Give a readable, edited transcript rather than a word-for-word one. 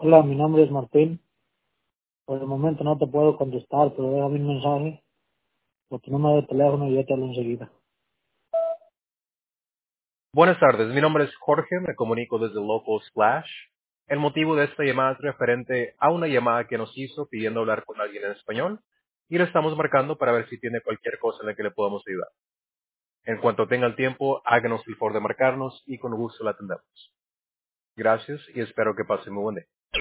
Hola, mi nombre es Martín. Por el momento no te puedo contestar, pero déjame un mensaje por tu número de teléfono y yo te hablo enseguida. Buenas tardes, mi nombre es Jorge, me comunico desde Local Splash. El motivo de esta llamada es referente a una llamada que nos hizo pidiendo hablar con alguien en español y le estamos marcando para ver si tiene cualquier cosa en la que le podamos ayudar. En cuanto tenga el tiempo, háganos el favor de marcarnos y con gusto la atendemos. Gracias y espero que pase muy buen día.